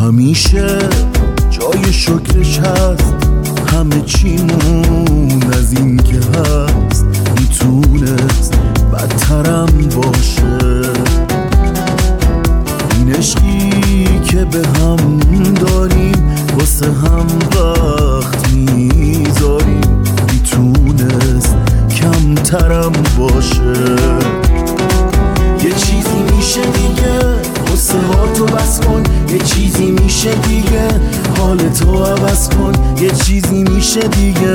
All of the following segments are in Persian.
همیشه جای شکرش هست، همه چیمون از این که هست میتونست بدترم باشه. این عشقی که به هم داریم واسه هم وقت میذاریم میتونست کمترم باشه. یه چیزی میشه دیگه قصه ها تو بس کن، یه چیزی میشه دیگه حالتو عوض کن، یه چیزی میشه دیگه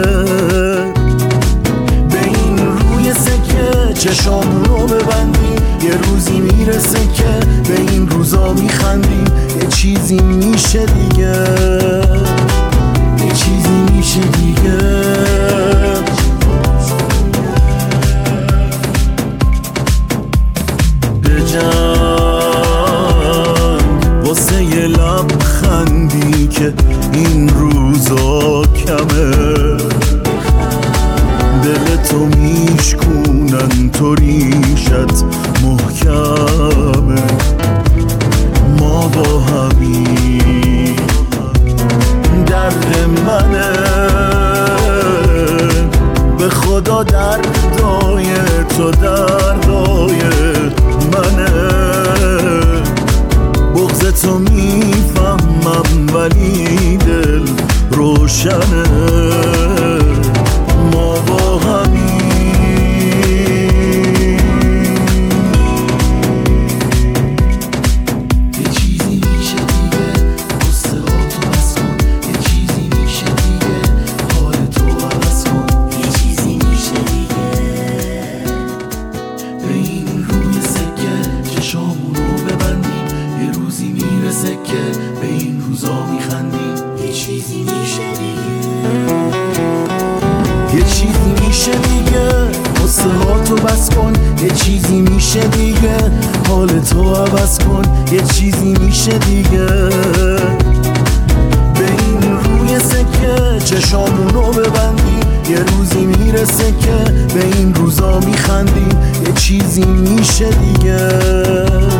به این روی سکه چشامون رو ببندیم، یه روزی میرسه که به این روزا میخندیم، یه چیزی میشه دیگه، یه چیزی میشه دیگه. واسه یه لبخندی که این روزا کمه، دلتو میشکونن تو ریشت محکمه. ما با همین درد منه، به خدا دردای تو دردای منه. بغض تو میفهمم ولی دل روشنه. ما با همین یه چیزی میشه دیگه قصه ها تو بس کن، یه چیزی میشه دیگه حالتو عوض کن، یه چیزی میشه دیگه به این روی سکه چشامون رو ببندیم، یه روزی میرسه که به این روزا میخندیم، یه چیزی میشه دیگه، یه چیزی میشه دیگه قصه ها تو بس کن، یه چیزی میشه دیگه حالتو عوض کن، یه چیزی میشه دیگه به این روی سکه چشامون رو ببندیم، یه روزی میرسه که به این روزا میخندیم، یه چیزی میشه دیگه.